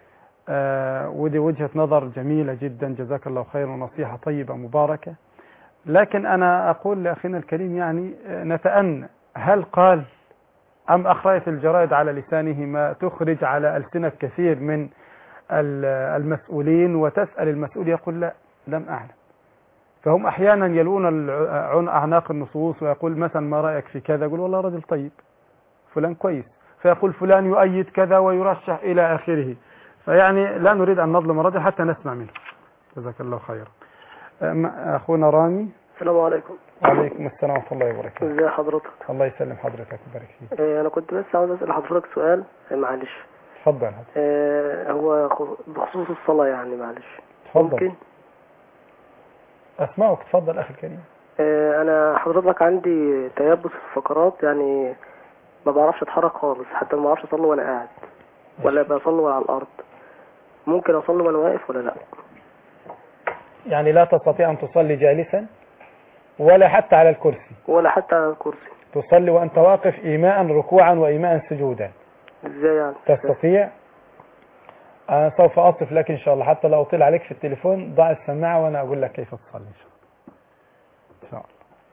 ودي وجهة نظر جميلة جدا، جزاك الله خير، ونصيحة طيبة مباركة. لكن أنا أقول لأخينا الكريم يعني نتأنى، هل قال أم أخرجت الجرائد على لسانه ما تخرج على ألسنة كثير من المسؤولين، وتسأل المسؤول يقول لا لم أعلم. فهم أحيانا يلون أعناق النصوص ويقول مثلا ما رأيك في كذا، يقول والله رجل طيب فلان كويس، فيقول فلان يؤيد كذا ويرشح إلى آخره. فيعني لا نريد أن نظلم الرجل حتى نسمع منه. جزاك الله خير. أخونا رامي. السلام عليكم. وعليكم السلام ورحمة الله وبركاته. ازي حضرتك؟ الله يسلم حضرتك ويبارك فيك. انا كنت بس عاوز اسال حضرتك سؤال، معلش. اتفضل. هو بخصوص الصلاة يعني، معلش. اتفضل. ممكن اسمعك، اتفضل اخي الكريم. انا حضرتك عندي تيبس في الفقرات، يعني ما بعرفش اتحرك خالص، حتى ما بعرفش اصلي وانا قاعد ولا بصلي وانا على الارض. ممكن اصلي وانا واقف ولا لا؟ يعني لا تستطيع ان تصلي جالسا ولا حتى على الكرسي؟ ولا حتى على الكرسي. تصلي وانت واقف ايماء ركوعا وايماء سجودا. ازاي يعني؟ تستطيع؟ انا سوف اصف لك ان شاء الله، حتى لو طلع عليك في التليفون ضع السماعه وانا اقول لك كيف تصلي ان شاء الله. ان شاء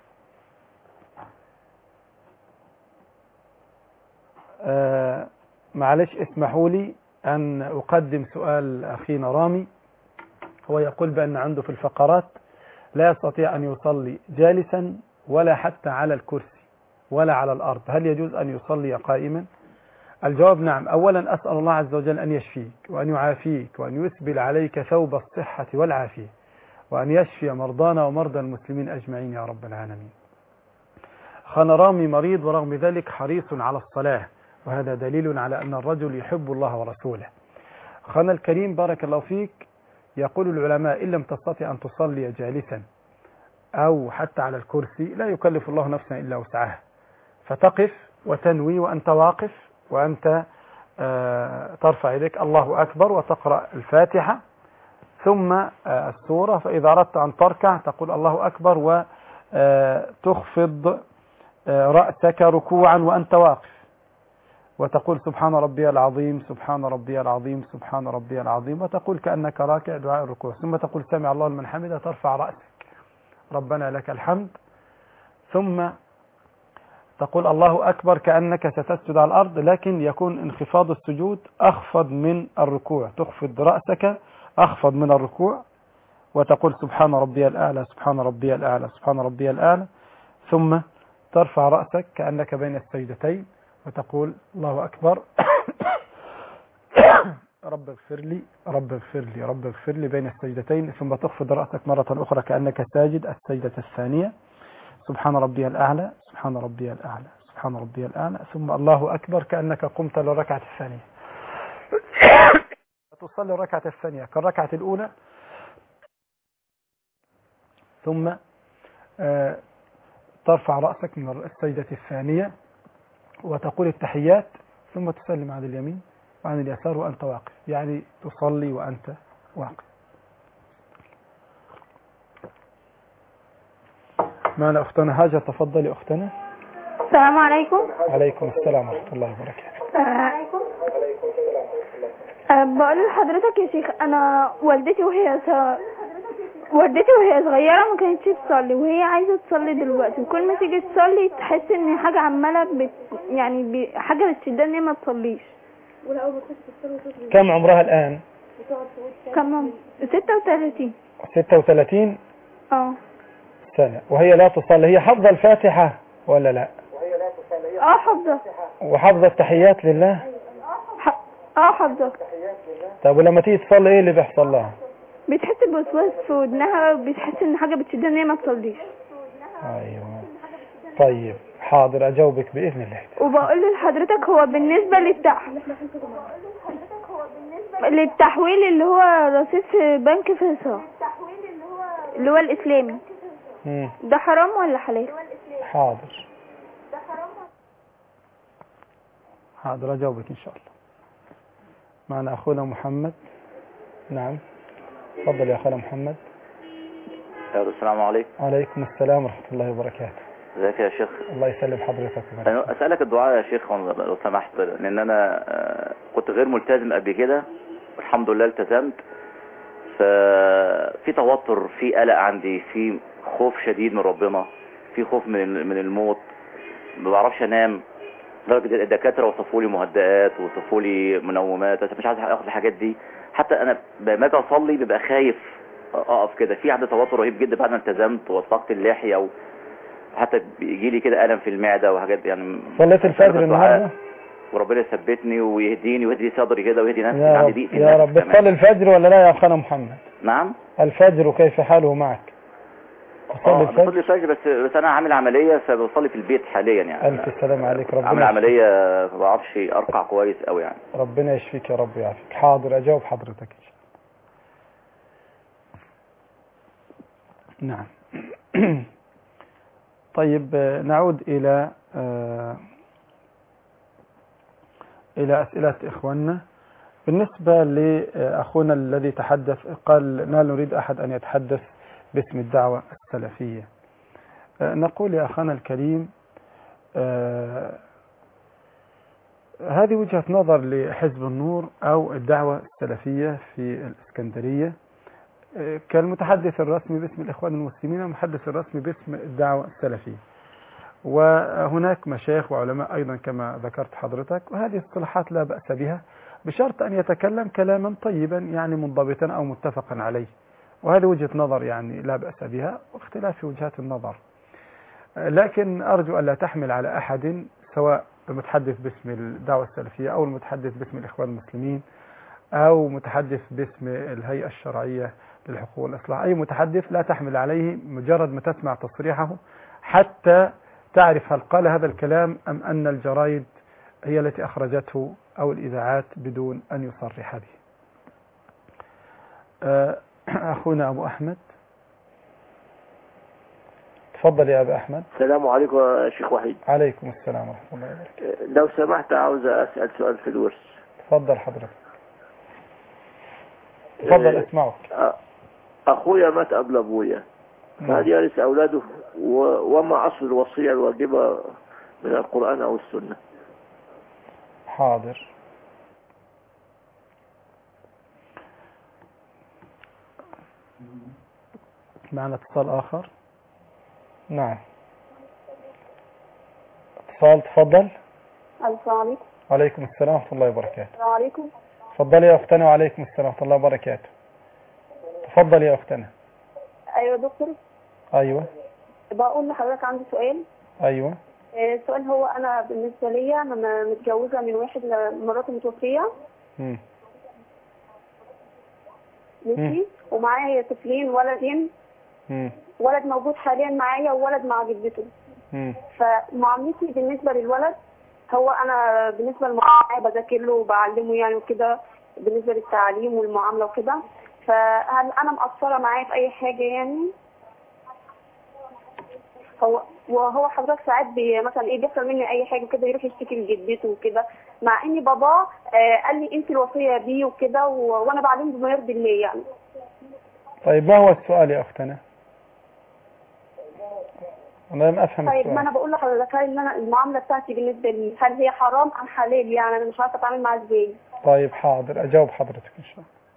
الله. معلش اسمحوا لي ان اقدم سؤال اخينا رامي. هو يقول بان عنده في الفقرات لا يستطيع ان يصلي جالسا ولا حتى على الكرسي ولا على الارض، هل يجوز ان يصلي قائما؟ الجواب نعم. أولا أسأل الله عز وجل أن يشفيك وأن يعافيك وأن يسبل عليك ثوب الصحة والعافية، وأن يشفي مرضانا ومرضى المسلمين أجمعين يا رب العالمين. أخانا رامي مريض ورغم ذلك حريص على الصلاة، وهذا دليل على أن الرجل يحب الله ورسوله. أخانا الكريم بارك الله فيك، يقول العلماء إن لم تستطع أن تصلي جالسا أو حتى على الكرسي لا يكلف الله نفسا إلا وسعها، فتقف وتنوي وأنت واقف وأنت ترفع يديك الله أكبر وتقرأ الفاتحة ثم السورة، فإذا أردت أن تركع تقول الله أكبر وتخفض رأسك ركوعا وأنت واقف، وتقول سبحان ربي العظيم سبحان ربي العظيم سبحان ربي العظيم، وتقول كأنك راكع دعاء الركوع، ثم تقول سمع الله لمن حمده، ترفع رأسك ربنا لك الحمد، ثم تقول الله أكبر كأنك ستسجد على الأرض، لكن يكون انخفاض السجود أخفض من الركوع، تخفض رأسك أخفض من الركوع، وتقول سبحان ربي الأعلى سبحان ربي الأعلى سبحان ربي الأعلى، ثم ترفع رأسك كأنك بين السجدتين وتقول الله أكبر رب اغفر لي رب اغفر لي رب اغفر لي بين السجدتين، ثم تخفض رأسك مرة أخرى كأنك ساجد السجدة الثانية، سبحان ربي الأعلى سبحان ربي الأعلى سبحان ربي الأعلى، ثم الله أكبر كأنك قمت للركعة الثانية. تصلي الركعة الثانية كالركعة الأولى، ثم ترفع رأسك من السجدة الثانية وتقول التحيات، ثم تسلم عن اليمين وعن اليسار وأنت واقف، يعني تصلي وأنت واقف. معنا أختنا هاجر، تفضلي أختنا. السلام عليكم. عليكم السلام ورحمة الله وبركاته. بقول لحضرتك يا شيخ، أنا والدتي وهي صغيرة ما كانتش تصلي، وهي عايزة تصلي دلوقتي، وكل ما تيجي تصلي تحس ان حاجة عمالة حاجة بتشدها ان هي ما تصليش. كم عمرها الآن؟ كم 36. 36 سنة، وهي لا تصلي. هي حافظة الفاتحة ولا لا؟ حافظة. وحافظة التحيات لله؟ حافظة. طب ولما تيجي تصلي ايه اللي بيحصل لها؟ بتحس بوسواس في ودنها، وبتحس ان حاجة بتشدها ان هي ما تصليش. ايوه طيب حاضر، اجاوبك باذن الله. وبقول لحضرتك هو بالنسبة للتحويل اللي هو رصيد بنك فيصل اللي هو الاسلامي، ده حرام ولا حلال؟ حاضر اجاوبك ان شاء الله. معنا اخونا محمد. نعم تفضل يا اخونا محمد. السلام عليكم. وعليكم السلام ورحمة الله وبركاته. ازيك يا شيخ؟ الله يسلم حضرتك. اسالك الدعاء يا شيخ لو سمحت، لان انا كنت غير ملتزم قبل كده، والحمد لله التزمت، ففي توتر، في قلق عندي، في خوف شديد من ربنا، في خوف من الموت، ما بعرفش انام، لدرجه الدكاتره وصفوا لي مهدئات وصفوا لي منومات، بس مش عايز اخد الحاجات دي. حتى انا لما اجي اصلي ببقى خايف اقف كده، في عندي توتر رهيب جدا بعد ما التزمت وطلقت اللحيه، وحتى بيجي لي كده الم في المعده وحاجات يعني. صليت الفجر النهارده وربنا يثبتني ويهديني ويهدي صدري كده ويهدي نفسي. عندي ضيق في يا رب. تصلي الفجر ولا لا يا اخونا محمد؟ نعم الفجر كيف حاله معك؟ بصلي الفجر، بس انا عامل عمليه فبصلي في البيت حاليا يعني. الف سلام عليك. ربنا عامل عمليه ما بعرفش ارقع كويس قوي يعني. ربنا يشفيك يا رب ويعافيك. حاضر اجاوب حضرتك ان شاء الله. نعم. طيب نعود الى اسئله اخواننا. بالنسبه لاخونا الذي تحدث قال لا نريد احد ان يتحدث باسم الدعوة السلفية، نقول يا أخانا الكريم هذه وجهة نظر لحزب النور أو الدعوة السلفية في الإسكندرية كالمتحدث الرسمي باسم الإخوان المسلمين والمتحدث الرسمي باسم الدعوة السلفية، وهناك مشايخ وعلماء أيضا كما ذكرت حضرتك، وهذه الصلاحات لا بأس بها بشرط أن يتكلم كلاما طيبا يعني منضبطا أو متفقا عليه، وهذه وجهة نظر يعني لا بأس بها، واختلاف في وجهات النظر. لكن أرجو أن لا تحمل على أحد سواء المتحدث باسم الدعوة السلفية أو المتحدث باسم الإخوان المسلمين أو متحدث باسم الهيئة الشرعية للحقوق والإصلاح، أي متحدث لا تحمل عليه مجرد ما تسمع تصريحه حتى تعرف هل قال هذا الكلام أم أن الجرائد هي التي أخرجته أو الإذاعات بدون أن يصرح به. أخونا أبو أحمد، تفضل يا أبو أحمد. السلام عليكم يا شيخ وحيد. عليكم السلام ورحمة الله وبركاته. لو سمحت عاوز أسأل سؤال في الورث. تفضل حضرتك. تفضل أسمعك. أخويا مات قبل أبويا، فهل يرث أولاده؟ وما أصل الوصية الواجبة من القرآن أو السنة؟ حاضر. معنا اتصال آخر. نعم اتصال، تفضل. السلام عليكم. وعليكم السلام ورحمة الله وبركاته. السلام عليكم. تفضلي يا أختنا. وعليكم السلام ورحمة الله وبركاته. تفضلي يا أختنا. أيوة دكتور. أيوة. بقول لحضرتك عندي سؤال. أيوة. السؤال هو أنا بالنسبة لي أنا متجوزة من واحد مراتي متوفية. ماشي. ومعايا طفلين، ولدين. ولد موجود حاليا معايا وولد مع جدته. فمعاملتي بالنسبة للولد، هو أنا بالنسبة للمعاملة بذاكر له وبعلمه يعني وكده، بالنسبة للتعليم والمعاملة وكده، فهل أنا مقصرة معاه في أي حاجة يعني؟ وهو حضرتك ساعات مثلا بيحصل مني اي حاجه كده يروح يشتكي لجدته وكده، مع ان باباه قال لي انت الوصيه بيه وكده، وانا بعلمه بما يرضي الله يعني. طيب ما هو السؤال يا اختنا؟ انا لم افهم طيب السؤال. ما انا بقول لحضرتك ان انا المعامله بتاعتي بالنسبه لي هل هي حرام ام حلال؟ يعني انا مش عارفه اتعامل معاه ازاي. طيب حاضر، اجاوب حضرتك ان شاء الله.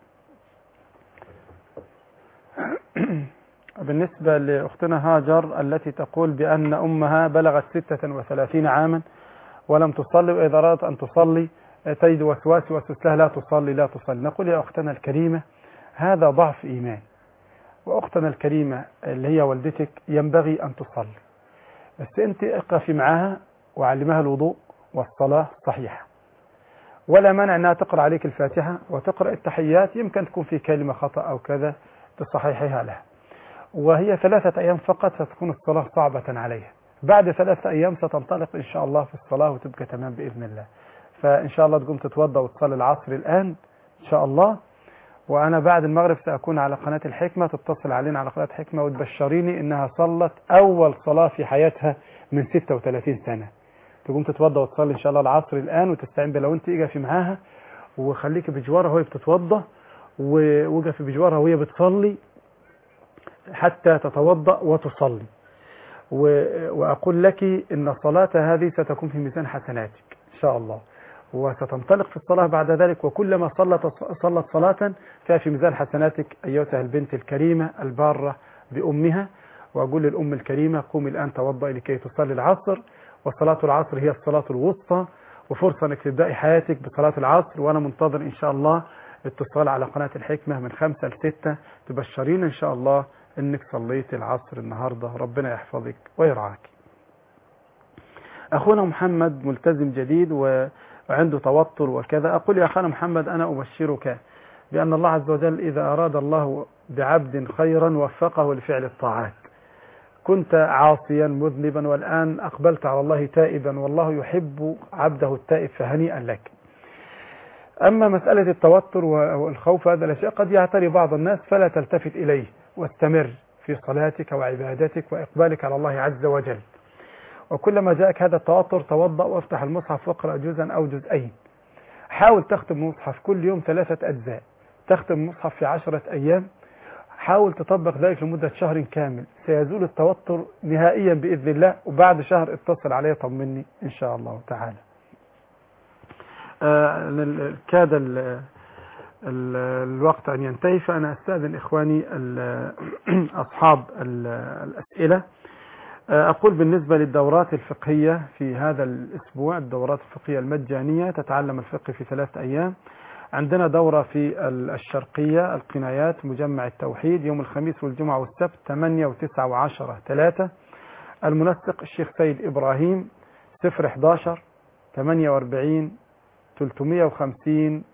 بالنسبة لأختنا هاجر التي تقول بأن أمها بلغت 36 عاما ولم تصلي، وإذا أرادت أن تصلي تجد وسواس يوسوس لها لا تصلي لا تصلي. نقول يا أختنا الكريمة هذا ضعف إيمان، وأختنا الكريمة اللي هي والدتك ينبغي أن تصلي، بس أنت اقفي معها وعلمها الوضوء والصلاة صحيحة، ولا مانع أنها تقرأ عليك الفاتحة وتقرأ التحيات، يمكن تكون في كلمة خطأ أو كذا تصحيحها لها، وهي 3 أيام فقط ستكون الصلاة صعبة عليها. بعد 3 أيام ستنطلق إن شاء الله في الصلاة وتبقى تمام بإذن الله. فإن شاء الله تقوم تتوضأ وتصلي العصر الآن إن شاء الله، وأنا بعد المغرب سأكون على قناة الحكمة، تتصل علينا على قناة الحكمة وتبشريني إنها صلت أول صلاة في حياتها من 36 سنة. تقوم تتوضأ وتصلي إن شاء الله العصر الآن، وتستعين بها لو أنت اقفي معاها وخليكي بجوارها وهي بتتوضأ، ووقفي بجوارها وهي بتصلي حتى تتوضأ وتصلي. وأقول لك إن صلاة هذه ستكون في ميزان حسناتك إن شاء الله، وستنطلق في الصلاة بعد ذلك، وكلما صلت صلاة ففي ميزان حسناتك أيتها البنت الكريمة البارة بأمها. وأقول للأم الكريمة قومي الآن توضئي لكي تصلي العصر، وصلاة العصر هي الصلاة الوسطى، وفرصة أنك تبدأي حياتك بصلاة العصر، وأنا منتظر إن شاء الله اتصال على قناة الحكمة من 5 ل 6 تبشرين إن شاء الله انك صليت العصر النهاردة. ربنا يحفظك ويرعاك. اخونا محمد ملتزم جديد وعنده توتر وكذا، اقول يا اخونا محمد انا ابشرك بان الله عز وجل اذا اراد الله بعبد خيرا وفقه لفعل الطاعات. كنت عاصيا مذنبا والان اقبلت على الله تائبا، والله يحب عبده التائب، فهنيئا لك. اما مسألة التوتر والخوف هذا الاشياء قد يعتري بعض الناس، فلا تلتفت اليه واستمر في صلاتك وعبادتك وإقبالك على الله عز وجل. وكلما جاءك هذا التوتر توضأ وافتح المصحف واقرأ جزءا أو جزئين. حاول تختم المصحف كل يوم 3 أجزاء، تختم المصحف في 10 أيام، حاول تطبق ذلك لمدة شهر كامل، سيزول التوتر نهائيا بإذن الله، وبعد شهر اتصل علي طمني إن شاء الله تعالى. كاد الوقت أن ينتهي، فأنا أستأذن إخواني أصحاب الأسئلة. أقول بالنسبة للدورات الفقهية في هذا الأسبوع، الدورات الفقهية المجانية تتعلم الفقه في 3 أيام. عندنا دورة في الشرقية القنايات مجمع التوحيد يوم الخميس والجمعة والسبت 8 و9 و10 3. المنسق الشيخ سيد إبراهيم 011 48 350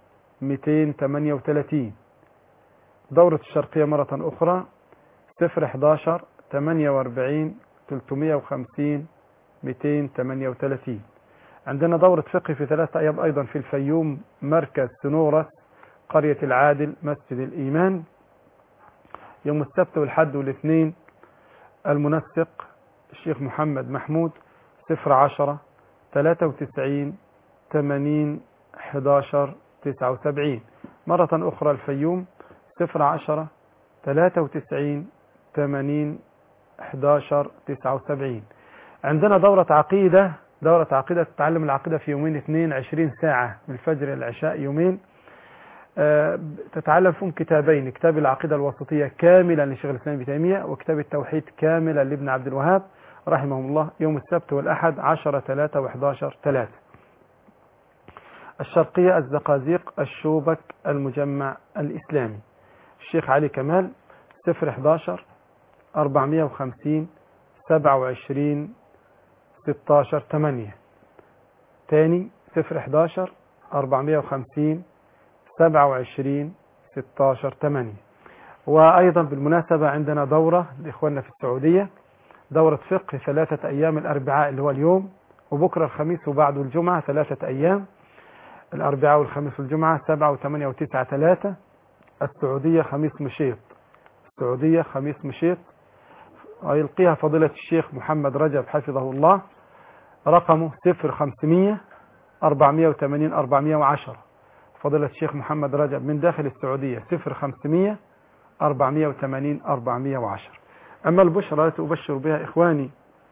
238. دورة الشرقية مرة أخرى 011 48 350 238. عندنا دورة فقه في 3 أيام أيضا في الفيوم، مركز سنورة قرية العادل مسجد الإيمان يوم السبت والحد والاثنين. المنسق الشيخ محمد محمود 010 93 80 11 79. مرة أخرى الفيوم 010 93 80 11 79. عندنا دورة عقيدة تتعلم العقيدة في يومين 2 20 ساعة من الفجر إلى العشاء يومين. تتعلم فيهم كتابين، كتاب العقيدة الوسطية كاملا لشيخ الإسلام ابن تيمية، وكتاب التوحيد كاملا لابن عبد الوهاب رحمه الله يوم السبت والأحد 10 3 و11 3. الشرقية الزقازيق الشوبك المجمع الإسلامي الشيخ علي كمال 011 450 27 16 8. تاني 011 450 27 16 8. وأيضا بالمناسبة عندنا دورة لإخواننا في السعودية، دورة فقه 3 أيام، الأربعاء اللي هو اليوم، وبكرة الخميس وبعد الجمعة 3 أيام. الأربعاء والخميس والجمعة 7 و8 و9 3. السعودية خميس مشيط، السعودية خميس مشيط. ويلقيها فضيلة الشيخ محمد رجب حفظه الله، رقمه 0500 480 410. فضيلة الشيخ محمد رجب من داخل السعودية 0500 480 410. أما البشرى التي أبشر بها إخواني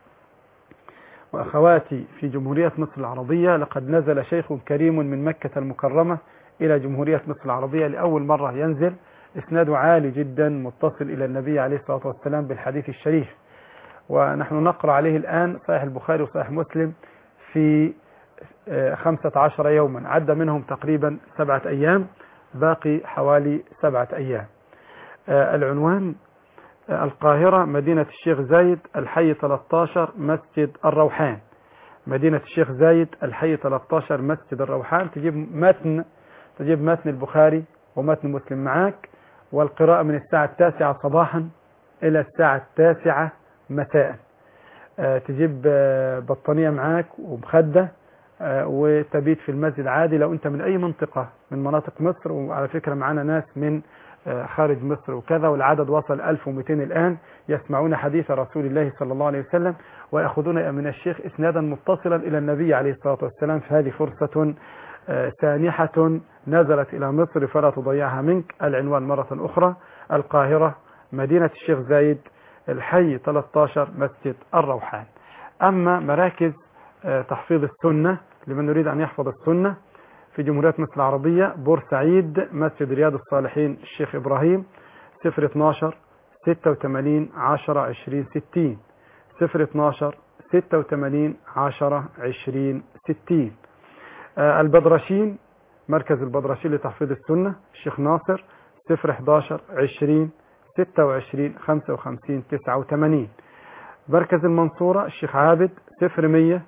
وأخواتي في جمهورية مصر العربية، لقد نزل شيخ كريم من مكة المكرمة إلى جمهورية مصر العربية لأول مرة ينزل، إسناده عالي جدا متصل إلى النبي عليه الصلاة والسلام بالحديث الشريف، ونحن نقرأ عليه الآن صحيح البخاري وصحيح مسلم في 15 يوما، عد منهم تقريبا 7 أيام، باقي حوالي 7 أيام. العنوان القاهرة، مدينة الشيخ زايد، الحي 13، مسجد الروحان. مدينة الشيخ زايد، الحي 13، مسجد الروحان. تجيب متن البخاري ومتن مسلم معاك، والقراءة من الساعة 9 صباحا إلى الساعة 9 مساء. تجيب بطانية معاك ومخدة، وتبيت في المسجد عادي لو أنت من أي منطقة من مناطق مصر. وعلى فكرة معنا ناس من خارج مصر وكذا، والعدد وصل 1200 الآن يسمعون حديث رسول الله صلى الله عليه وسلم ويأخذون من الشيخ إسنادا متصلا إلى النبي عليه الصلاة والسلام. فهذه فرصة سانحة نزلت إلى مصر فلا تضيعها منك. العنوان مرة أخرى القاهرة، مدينة الشيخ زايد، الحي 13، مسجد الروحان. أما مراكز تحفيظ السنة لمن يريد أن يحفظ السنة في جمهورية مصر العربية، بورسعيد، مسجد رياض الصالحين الشيخ إبراهيم، 012 86 10 20 60 012 86 10 20 60. البدرشين، مركز البدرشين لتحفيظ السنة الشيخ ناصر، 011 20 26 55 89. مركز المنصورة الشيخ عابد، 0100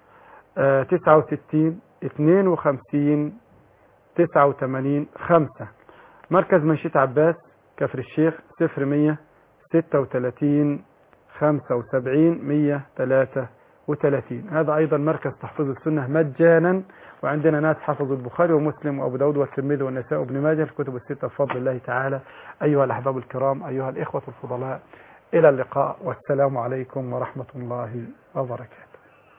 69 52 89 5. مركز منشية عباس كفر الشيخ، 0100 36 75 133. هذا أيضا مركز تحفيظ السنة مجانا، وعندنا ناس حفظوا البخاري ومسلم وأبو داود والترمذي والنسائي وابن ماجه، الكتب الستة بفضل الله تعالى. أيها الأحباب الكرام، أيها الإخوة الفضلاء، إلى اللقاء والسلام عليكم ورحمة الله وبركاته.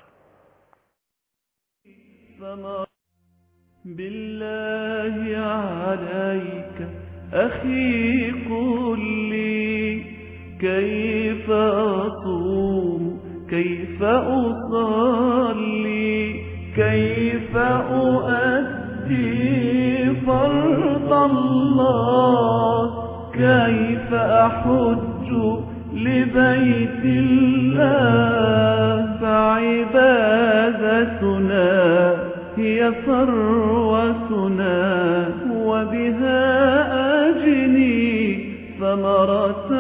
بالله عليك أخي قل لي كيف أصوم، كيف أصلي، كيف أؤدي فرض الله، كيف أحج لبيت الله. فعبادتنا هي ثروتنا، وبها أجني ثمرة